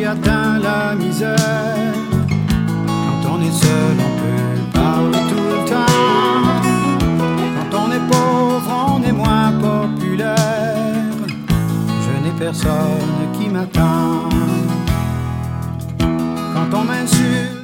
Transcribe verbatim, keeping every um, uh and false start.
atteint la misère. Quand on est seul, on peut parler tout le temps. Quand on est pauvre, on est moins populaire. Je n'ai personne qui m'attend. Quand on m'insulte,